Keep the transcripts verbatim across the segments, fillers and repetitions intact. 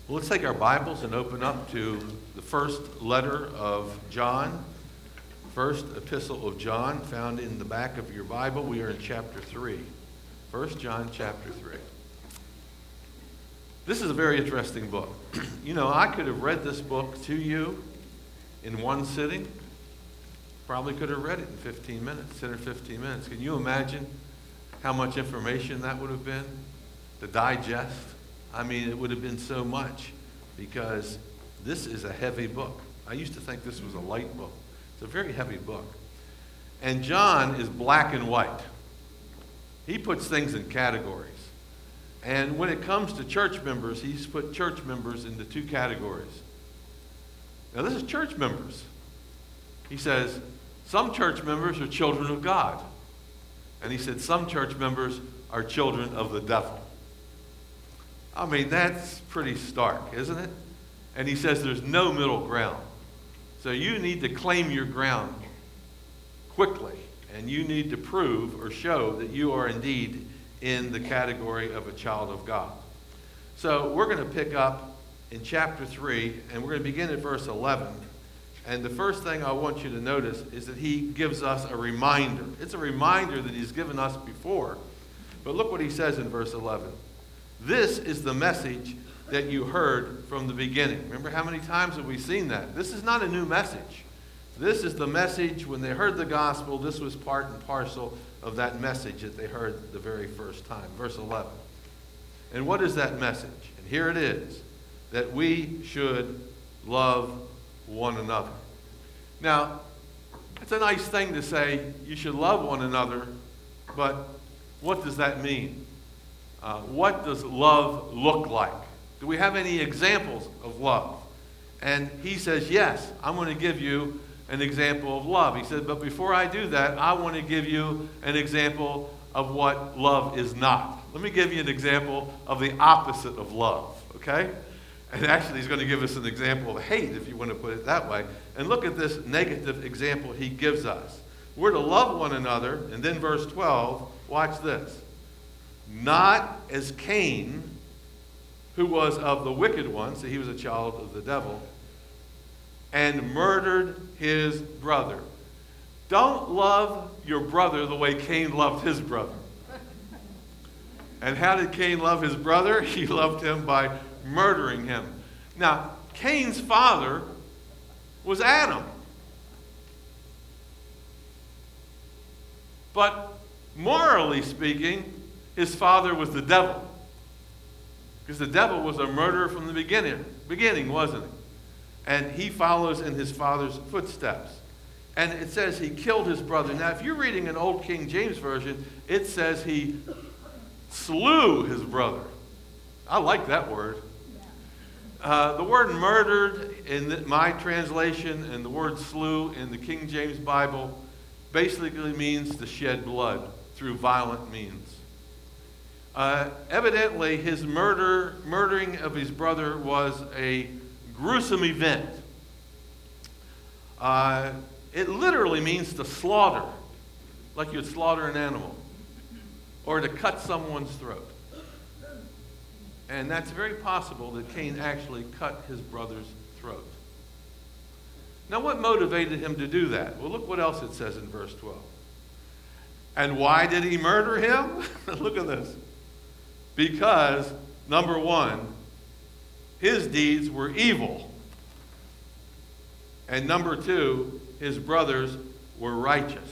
Well, let's take our Bibles and open up to the first letter of John, first epistle of John, found in the back of your Bible. We are in chapter three. First John chapter three. This is a very interesting book. You know, I could have read this book to you in one sitting. Probably could have read it in fifteen minutes, ten or fifteen minutes. Can you imagine how much information that would have been to digest? I mean, it would have been so much, because this is a heavy book. I used to think this was a light book. It's a very heavy book. And John is black and white. He puts things in categories. And when it comes to church members, he's put church members into two categories. Now, this is church members. He says, some church members are children of God. And he said, some church members are children of the devil. I mean, that's pretty stark, isn't it? And he says there's no middle ground. So you need to claim your ground quickly, and you need to prove or show that you are indeed in the category of a child of God. So we're going to pick up in chapter three, and we're going to begin at verse eleven. And the first thing I want you to notice is that he gives us a reminder. It's a reminder that he's given us before. But look what he says in verse eleven. This is the message that you heard from the beginning. Remember, how many times have we seen that? This is not a new message. This is the message when they heard the gospel. This was part and parcel of that message that they heard the very first time. Verse eleven. And what is that message? And here it is, that we should love one another. Now, it's a nice thing to say you should love one another, but what does that mean? Uh, what does love look like? Do we have any examples of love? And he says, yes, I'm going to give you an example of love. He said, but before I do that, I want to give you an example of what love is not. Let me give you an example of the opposite of love, okay? And actually, he's going to give us an example of hate, if you want to put it that way. And look at this negative example he gives us. We're to love one another, and then verse twelve, watch this. Not as Cain, who was of the wicked one, so he was a child of the devil, and murdered his brother. Don't love your brother the way Cain loved his brother. And how did Cain love his brother? He loved him by murdering him. Now, Cain's father was Adam. But morally speaking, his father was the devil. Because the devil was a murderer from the beginning, beginning, wasn't he? And he follows in his father's footsteps. And it says he killed his brother. Now, if you're reading an old King James Version, it says he slew his brother. I like that word. Uh, the word murdered in the, my translation and the word slew in the King James Bible basically means to shed blood through violent means. Uh, evidently, his murder, murdering of his brother was a gruesome event. Uh, it literally means to slaughter, like you'd slaughter an animal, or to cut someone's throat. And that's very possible that Cain actually cut his brother's throat. Now, what motivated him to do that? Well, look what else it says in verse twelve. And why did he murder him? Look at this. Because, number one, his deeds were evil. And number two, his brothers were righteous.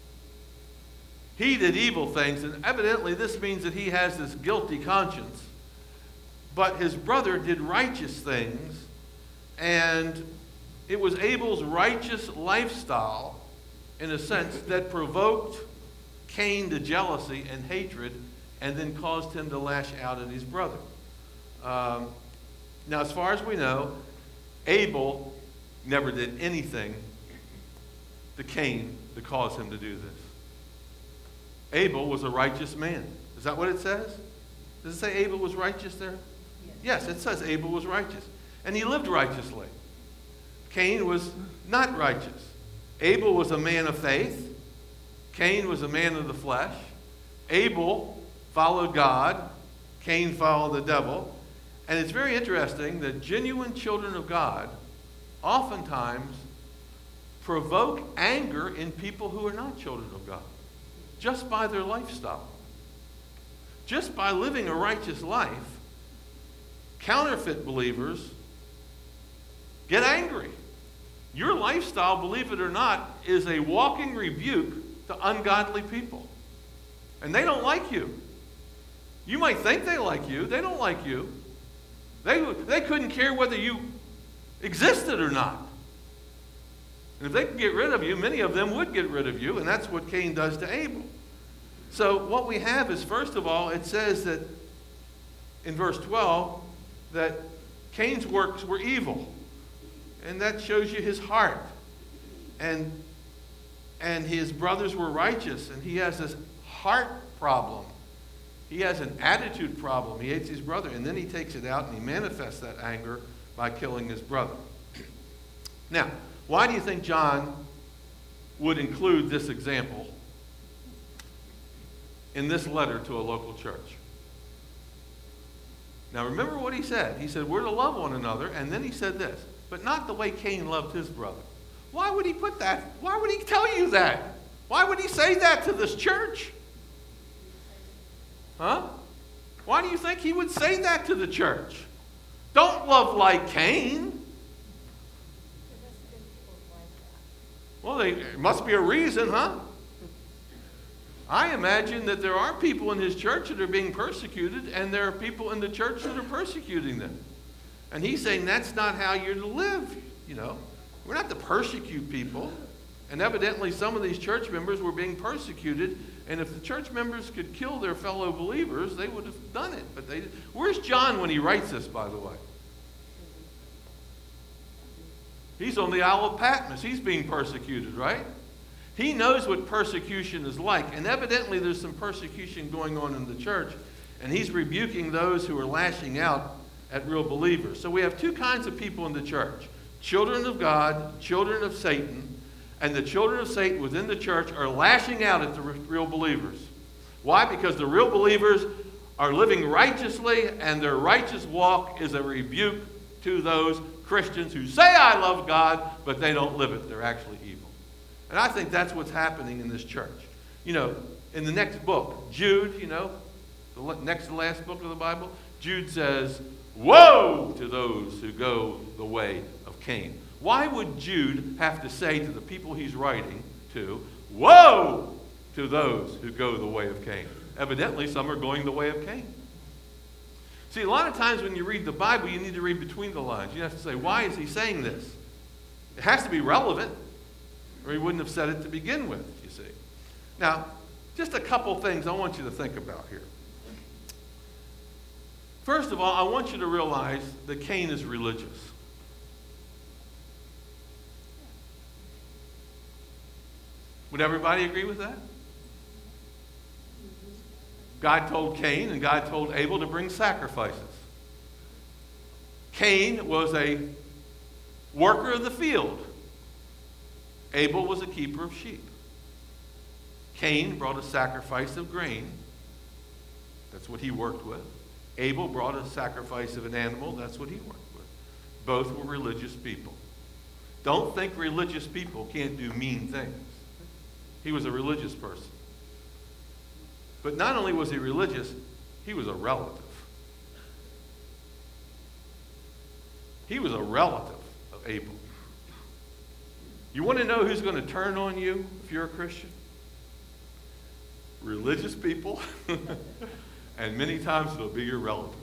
He did evil things, and evidently this means that he has this guilty conscience. But his brother did righteous things, and it was Abel's righteous lifestyle, in a sense, that provoked Cain to jealousy and hatred, and then caused him to lash out at his brother. Um, now, as far as we know, Abel never did anything to Cain to cause him to do this. Abel was a righteous man. Is that what it says? Does it say Abel was righteous there? Yes, it says Abel was righteous. And he lived righteously. Cain was not righteous. Abel was a man of faith. Cain was a man of the flesh. Abel followed God. Cain followed the devil. And it's very interesting that genuine children of God oftentimes provoke anger in people who are not children of God, just by their lifestyle. Just by living a righteous life, counterfeit believers get angry. Your lifestyle, believe it or not, is a walking rebuke to ungodly people. And they don't like you. You might think they like you. They don't like you. They, they couldn't care whether you existed or not. And if they could get rid of you, many of them would get rid of you, and that's what Cain does to Abel. So what we have is, first of all, it says that in verse twelve that Cain's works were evil. And that shows you his heart. And, and his brothers were righteous, and he has this heart problem. He has an attitude problem. He hates his brother, and then he takes it out and he manifests that anger by killing his brother. Now, why do you think John would include this example in this letter to a local church? Now remember what he said. He said, we're to love one another, and then he said this, but not the way Cain loved his brother. Why would he put that? Why would he tell you that? Why would he say that to this church? Huh? Why do you think he would say that to the church? Don't love like Cain. Well, they, there must be a reason, huh? I imagine that there are people in his church that are being persecuted, and there are people in the church that are persecuting them. And he's saying that's not how you're to live, you know. We're not to persecute people. And evidently some of these church members were being persecuted, and if the church members could kill their fellow believers, they would have done it. But they didn't. Where's John when he writes this, by the way? He's on the Isle of Patmos. He's being persecuted, right? He knows what persecution is like, and evidently there's some persecution going on in the church, and he's rebuking those who are lashing out at real believers. So we have two kinds of people in the church: children of God, children of Satan, and the children of Satan within the church are lashing out at the real believers. Why? Because the real believers are living righteously, and their righteous walk is a rebuke to those Christians who say, I love God, but they don't live it. They're actually evil. And I think that's what's happening in this church. You know, in the next book, Jude, you know, the next to last book of the Bible, Jude says, woe to those who go the way of Cain. Why would Jude have to say to the people he's writing to, woe to those who go the way of Cain? Evidently, some are going the way of Cain. See, a lot of times when you read the Bible, you need to read between the lines. You have to say, why is he saying this? It has to be relevant, or he wouldn't have said it to begin with, you see. Now, just a couple things I want you to think about here. First of all, I want you to realize that Cain is religious. Would everybody agree with that? God told Cain and God told Abel to bring sacrifices. Cain was a worker of the field. Abel was a keeper of sheep. Cain brought a sacrifice of grain. That's what he worked with. Abel brought a sacrifice of an animal. That's what he worked with. Both were religious people. Don't think religious people can't do mean things. He was a religious person. But not only was he religious, he was a relative. He was a relative of Abel. You want to know who's going to turn on you if you're a Christian? Religious people, and many times it'll be your relatives.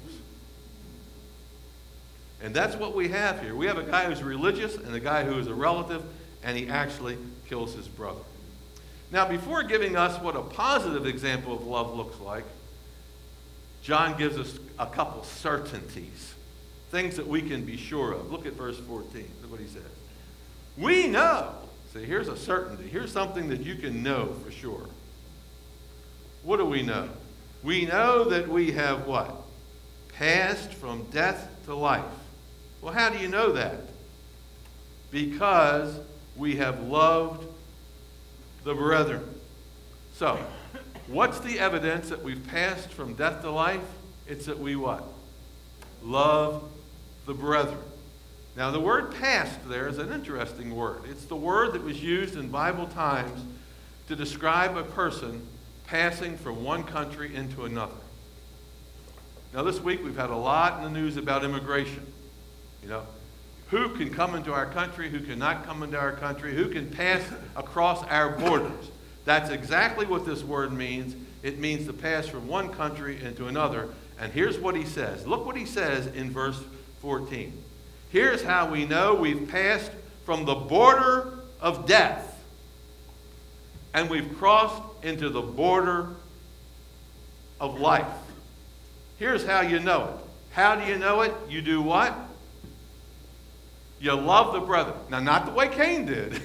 And that's what we have here. We have a guy who's religious and a guy who is a relative, and he actually kills his brother. Now, before giving us what a positive example of love looks like, John gives us a couple certainties, things that we can be sure of. Look at verse fourteen. Look what he says. We know. See, here's a certainty. Here's something that you can know for sure. What do we know? We know that we have what? Passed from death to life. Well, how do you know that? Because we have loved the brethren. So, what's the evidence that we've passed from death to life? It's that we what? love the brethren. Now, the word passed there is an interesting word. It's the word that was used in Bible times to describe a person passing from one country into another. Now, this week we've had a lot in the news about immigration. You know, who can come into our country, who cannot come into our country, who can pass across our borders. That's exactly what this word means. It means to pass from one country into another. And here's what he says. Look what he says in verse fourteen. Here's how we know we've passed from the border of death and we've crossed into the border of life. Here's how you know it. How do you know it? You do what? You love the brother. Now, not the way Cain did.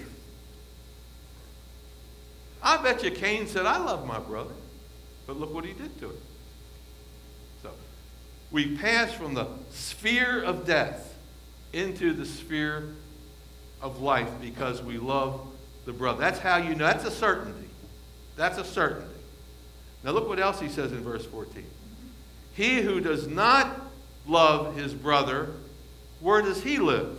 I bet you Cain said, I love my brother. But look what he did to him. So, we pass from the sphere of death into the sphere of life because we love the brother. That's how you know. That's a certainty. That's a certainty. Now look what else he says in verse fourteen. He who does not love his brother, where does he live?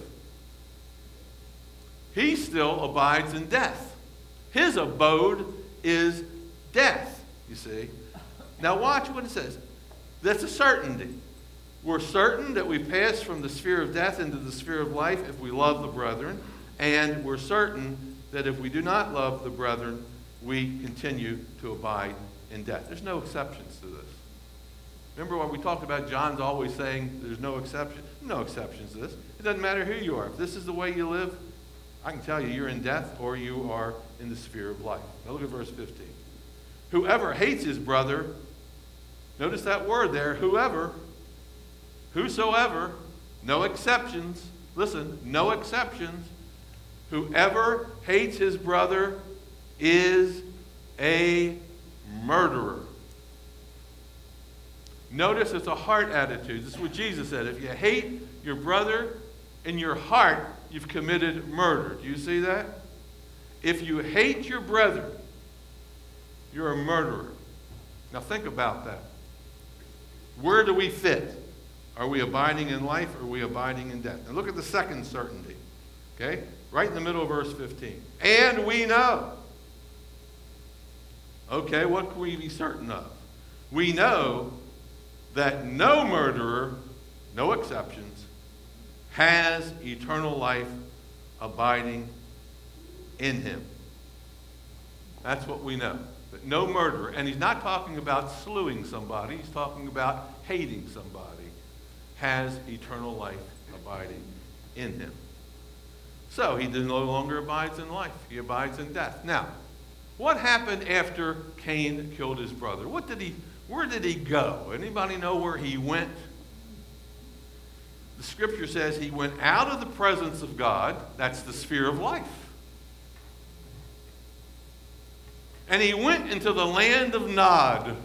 He still abides in death. His abode is death, you see. Now watch what it says. That's a certainty. We're certain that we pass from the sphere of death into the sphere of life if we love the brethren. And we're certain that if we do not love the brethren, we continue to abide in death. There's no exceptions to this. Remember what we talked about, John's always saying there's no exception. No exceptions to this. It doesn't matter who you are. If this is the way you live, I can tell you you're in death or you are in the sphere of life. Now look at verse fifteen. Whoever hates his brother, notice that word there, whoever, whosoever, no exceptions. Listen, no exceptions. Whoever hates his brother is a murderer. Notice it's a heart attitude. This is what Jesus said. If you hate your brother in your heart, you've committed murder. Do you see that? If you hate your brethren, you're a murderer. Now think about that. Where do we fit? Are we abiding in life or are we abiding in death? Now look at the second certainty. Okay? Right in the middle of verse fifteen. And we know. Okay, what can we be certain of? We know that no murderer, no exceptions, has eternal life abiding in him. That's what we know. That no murderer, and he's not talking about slewing somebody, he's talking about hating somebody, has eternal life abiding in him. So he no longer abides in life, he abides in death. Now, what happened after Cain killed his brother? What did he, where did he go? Anybody know where he went? The scripture says he went out of the presence of God. That's the sphere of life. And he went into the land of Nod.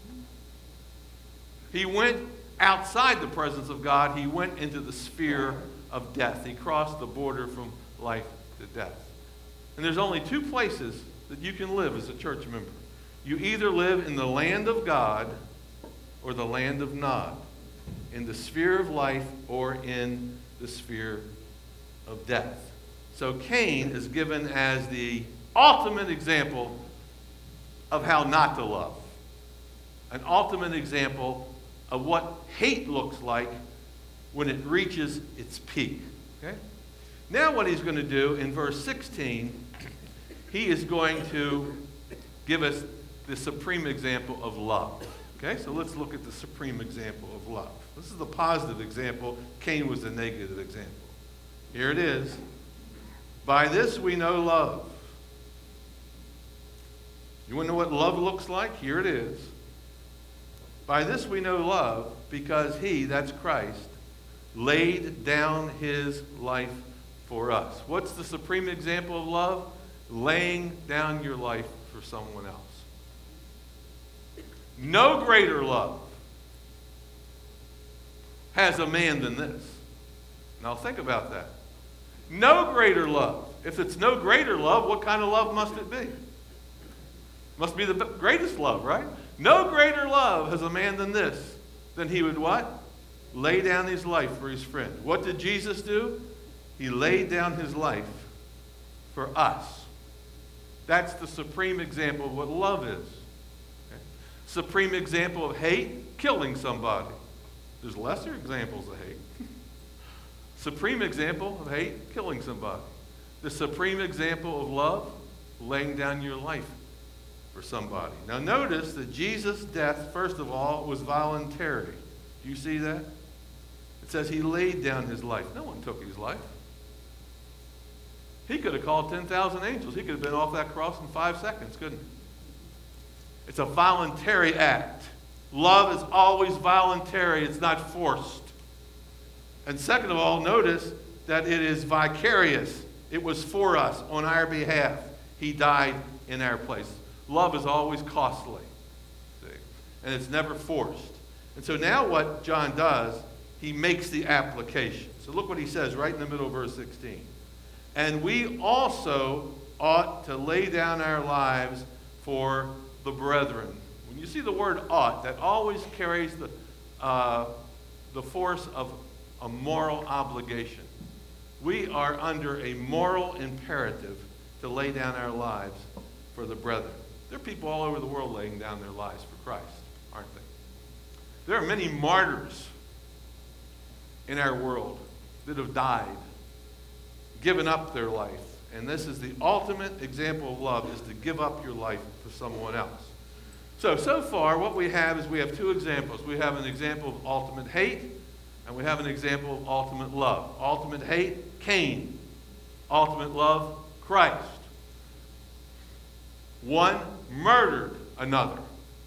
He went outside the presence of God. He went into the sphere of death. He crossed the border from life to death. And there's only two places that you can live as a church member. You either live in the land of God or the land of Nod, in the sphere of life or in the sphere of death. So Cain is given as the ultimate example of how not to love. An ultimate example of what hate looks like when it reaches its peak. Okay? Now what he's going to do in verse sixteen, he is going to give us the supreme example of love. Okay, so let's look at the supreme example of love. This is the positive example. Cain was the negative example. Here it is. By this we know love. You want to know what love looks like? Here it is. By this we know love because he, that's Christ, laid down his life for us. What's the supreme example of love? Laying down your life for someone else. No greater love has a man than this. Now think about that. No greater love. If it's no greater love, what kind of love must it be? Must be the greatest love, right? No greater love has a man than this, than he would what? lay down his life for his friend. What did Jesus do? He laid down his life for us. That's the supreme example of what love is. Okay? Supreme example of hate, killing somebody. There's lesser examples of hate. Supreme example of hate, killing somebody. The supreme example of love, laying down your life for somebody. Now notice that Jesus' death, first of all, was voluntary. Do you see that? It says he laid down his life. No one took his life. He could have called ten thousand angels. He could have been off that cross in five seconds, couldn't he? It's a voluntary act. Love is always voluntary. It's not forced. And second of all, notice that it is vicarious. It was for us, on our behalf. He died in our place. Love is always costly. See? And it's never forced. And so now what John does, he makes the application. So look what he says right in the middle of verse sixteen. And we also ought to lay down our lives for the brethren. When you see the word ought, that always carries the, uh, the force of a moral obligation. We are under a moral imperative to lay down our lives for the brethren. There are people all over the world laying down their lives for Christ, aren't they? There are many martyrs in our world that have died, given up their life. And this is the ultimate example of love, is to give up your life for someone else. So, so far what we have is we have two examples. We have an example of ultimate hate, and we have an example of ultimate love. Ultimate hate, Cain. Ultimate love, Christ. One murdered another.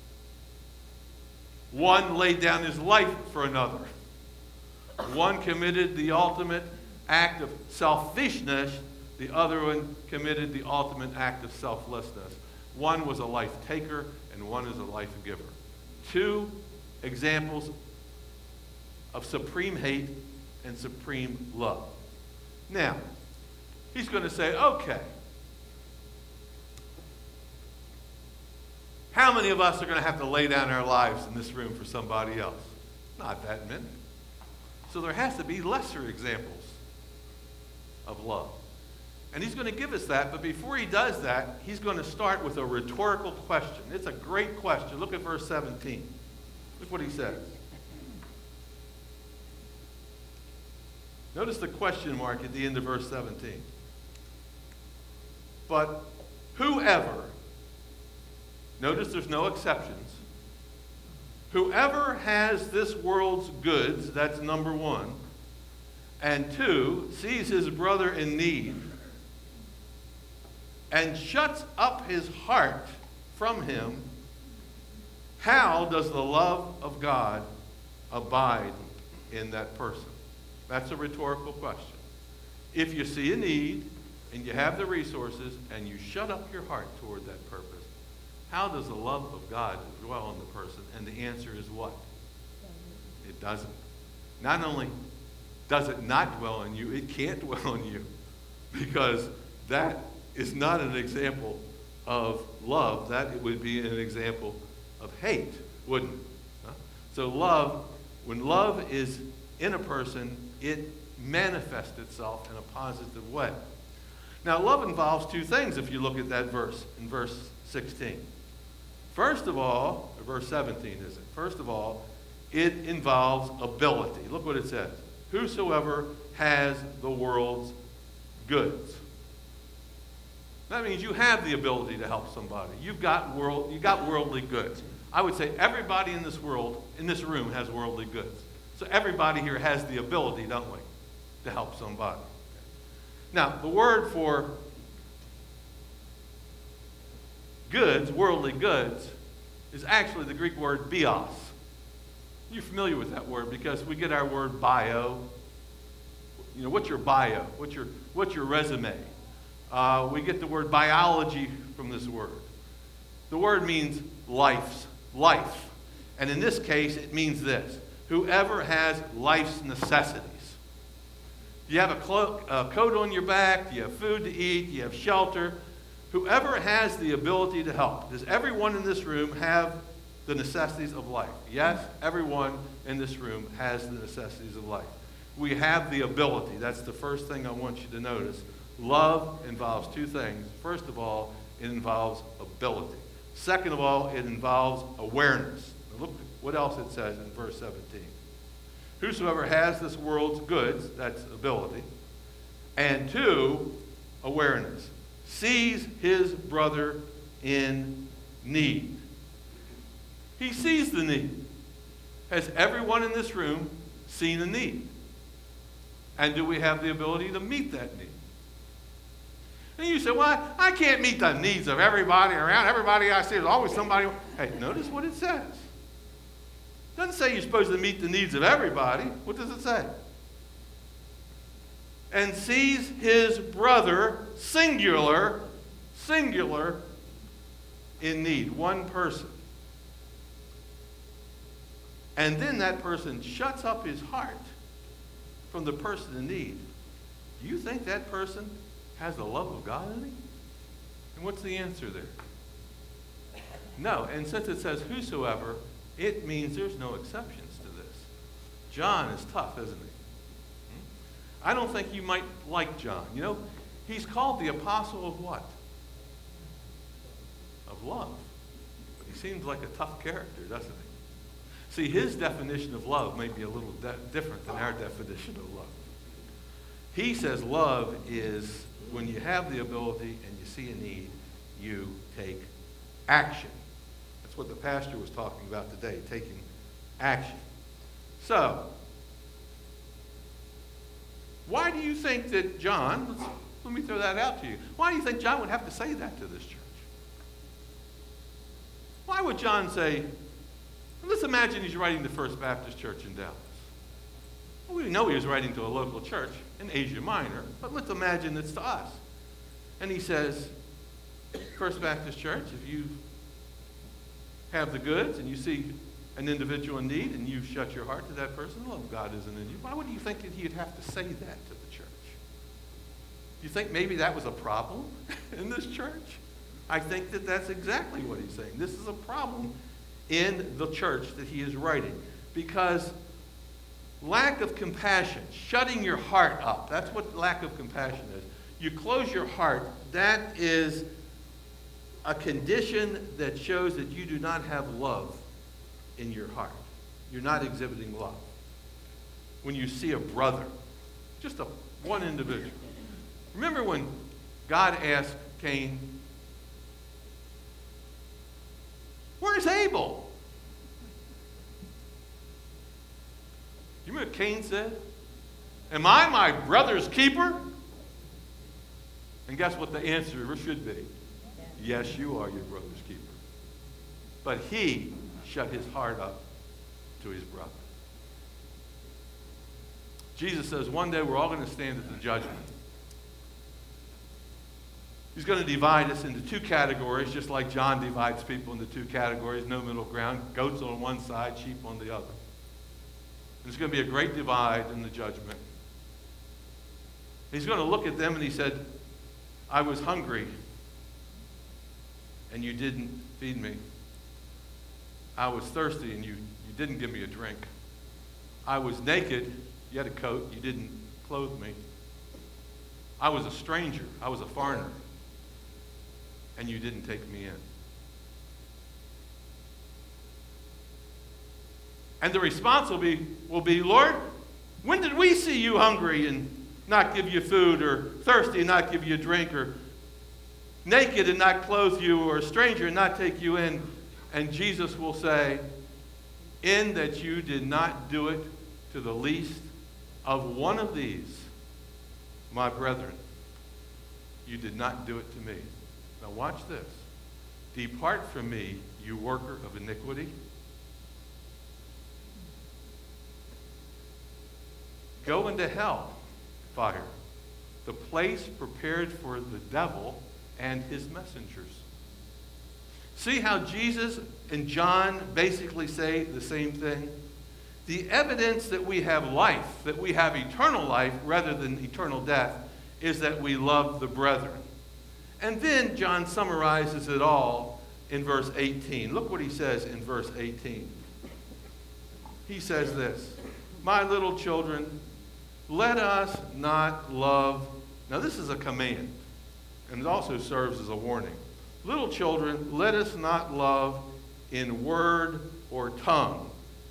One laid down his life for another. One committed the ultimate act of selfishness. The other one committed the ultimate act of selflessness. One was a life taker, and one is a life giver. Two examples of supreme hate and supreme love. Now, he's going to say, okay, how many of us are going to have to lay down our lives in this room for somebody else? Not that many. So there has to be lesser examples of love. And he's going to give us that, but before he does that, he's going to start with a rhetorical question. It's a great question. Look at verse seventeen. Look what he says. Notice the question mark at the end of verse seventeen. But whoever, notice there's no exceptions, whoever has this world's goods, that's number one, and two, sees his brother in need, and shuts up his heart from him, how does the love of God abide in that person? That's a rhetorical question. If you see a need, and you have the resources, and you shut up your heart toward that purpose, how does the love of God dwell in the person? And the answer is what? It doesn't. Not only does it not dwell in you, it can't dwell in you, because that is not an example of love. That would be an example of hate, wouldn't it? Huh? So love, when love is in a person, it manifests itself in a positive way. Now, love involves two things if you look at that verse, in verse sixteen. First of all, or verse seventeen is it? First of all, it involves ability. Look what it says. Whosoever has the world's goods. That means you have the ability to help somebody. You've got world, you've got worldly goods. I would say everybody in this world, in this room, has worldly goods. So everybody here has the ability, don't we, to help somebody. Now, the word for goods, worldly goods, is actually the Greek word bios. You're familiar with that word because we get our word bio. You know, what's your bio? What's your, what's your resume? Uh, we get the word biology from this word. The word means life's life. And in this case, it means this. Whoever has life's necessities. You have a, cloak, a coat on your back, you have food to eat, you have shelter. Whoever has the ability to help. Does everyone in this room have the necessities of life. Yes, everyone in this room has the necessities of life. We have the ability. That's the first thing I want you to notice. Love involves two things. First of all, it involves ability. Second of all, it involves awareness. Now look what else it says in verse seventeen. Whosoever has this world's goods, that's ability, and two, awareness, sees his brother in need. He sees the need. Has everyone in this room seen a need? And do we have the ability to meet that need? And you say, well, I can't meet the needs of everybody around. Everybody I see, there's always somebody. Hey, notice what it says. It doesn't say you're supposed to meet the needs of everybody. What does it say? And sees his brother, singular, singular, in need. One person. And then that person shuts up his heart from the person in need. Do you think that person has the love of God in him? And what's the answer there? No. And since it says whosoever, it means there's no exceptions to this. John is tough, isn't he? I don't think you might like John. You know, he's called the apostle of what? Of love. But he seems like a tough character, doesn't he? See, his definition of love may be a little de- different than our definition of love. He says love is when you have the ability and you see a need, you take action. That's what the pastor was talking about today, taking action. So, why do you think that John, let's, let me throw that out to you, why do you think John would have to say that to this church? Why would John say, let's imagine he's writing to First Baptist Church in Dallas. Well, we know he was writing to a local church in Asia Minor, but let's imagine it's to us. And he says, First Baptist Church, if you have the goods and you see an individual in need and you shut your heart to that person, the love of God isn't in you. Why would you think that he'd have to say that to the church? Do you think maybe that was a problem in this church? I think that that's exactly what he's saying. This is a problem in the church that he is writing. Because lack of compassion, shutting your heart up, that's what lack of compassion is. You close your heart, that is a condition that shows that you do not have love in your heart. You're not exhibiting love. When you see a brother, just a one individual. Remember when God asked Cain, where's Abel? You remember what Cain said? Am I my brother's keeper? And guess what the answer should be? Yes, you are your brother's keeper. But he shut his heart up to his brother. Jesus says one day we're all going to stand at the judgment. He's going to divide us into two categories, just like John divides people into two categories, no middle ground, goats on one side, sheep on the other. There's going to be a great divide in the judgment. He's going to look at them and he said, I was hungry and you didn't feed me. I was thirsty and you, you didn't give me a drink. I was naked, you had a coat, you didn't clothe me. I was a stranger, I was a foreigner, and you didn't take me in. And the response will be, will be, Lord, when did we see you hungry and not give you food, or thirsty and not give you a drink, or naked and not clothe you, or a stranger and not take you in? And Jesus will say, in that you did not do it to the least of one of these, my brethren, you did not do it to me. Now watch this. Depart from me, you worker of iniquity. Go into hell, fire, the place prepared for the devil and his messengers. See how Jesus and John basically say the same thing? The evidence that we have life, that we have eternal life rather than eternal death, is that we love the brethren. And then John summarizes it all in verse eighteen. Look what he says in verse eighteen. He says this, my little children, let us not love. Now this is a command, and it also serves as a warning. Little children, let us not love in word or tongue,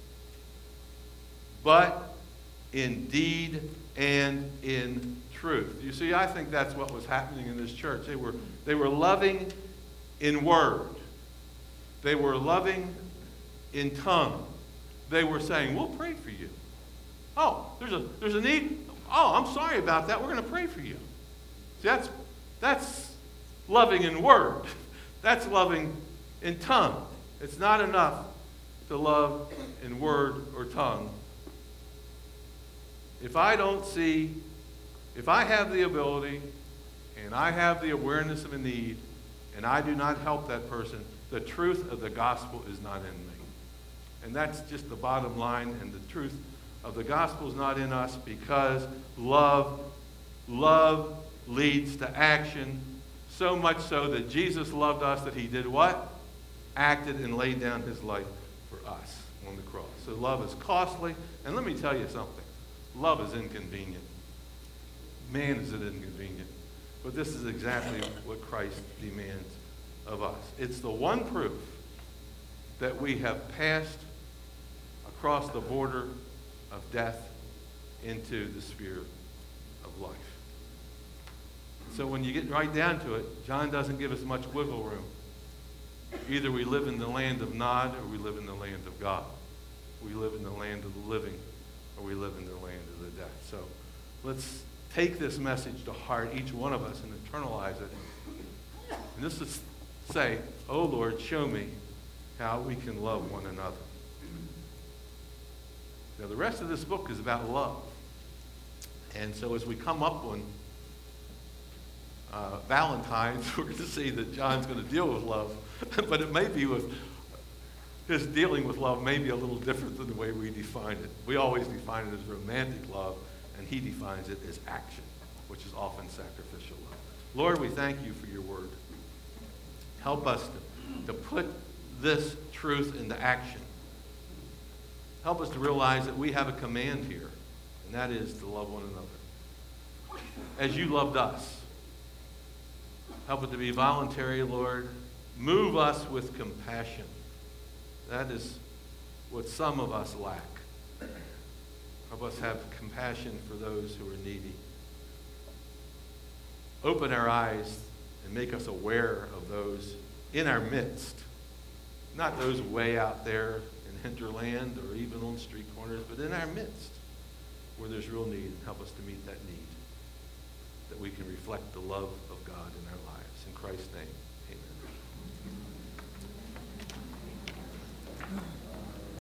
but in deed and in truth. You see, I think that's what was happening in this church. They were, they were loving in word. They were loving in tongue. They were saying, we'll pray for you. Oh, there's a, there's a need. Oh, I'm sorry about that. We're going to pray for you. See, that's, that's loving in word. That's loving in tongue. It's not enough to love in word or tongue. If I don't see, if I have the ability and I have the awareness of a need and I do not help that person, the truth of the gospel is not in me. And that's just the bottom line, and the truth of the gospel is not in us because love, love leads to action, so much so that Jesus loved us that he did what? Acted and laid down his life for us on the cross. So love is costly, and let me tell you something. Love is inconvenient. Man, is it inconvenient. But this is exactly what Christ demands of us. It's the one proof that we have passed across the border of death into the sphere of life. So when you get right down to it, John doesn't give us much wiggle room. Either we live in the land of Nod or we live in the land of God. We live in the land of the living or we live in the land of the dead. So let's take this message to heart, each one of us, and internalize it. And this is say, oh Lord, show me how we can love one another. Now the rest of this book is about love. And so as we come up on uh, Valentine's, we're going to see that John's going to deal with love. But it may be with, his dealing with love may be a little different than the way we define it. We always define it as romantic love, and he defines it as action, which is often sacrificial love. Lord, we thank you for your word. Help us to, to put this truth into action. Help us to realize that we have a command here, and that is to love one another as you loved us. Help it to be voluntary, Lord. Move us with compassion. That is what some of us lack. Help us have compassion for those who are needy. Open our eyes and make us aware of those in our midst. Not those way out there in hinterland or even on street corners, but in our midst where there's real need. And help us to meet that need, that we can reflect the love of God in our lives. In Christ's name.